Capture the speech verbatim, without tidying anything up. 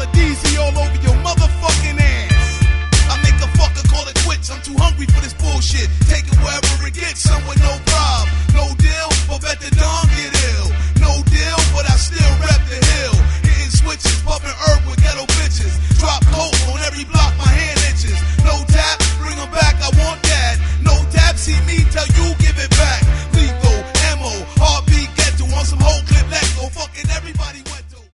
D Z all over your motherfucking ass. I make a fucker call it quits. I'm too hungry for this bullshit. Take it wherever it gets, somewhere no problem. No deal, but bet the dawn get ill. No deal, but I still rep the hill.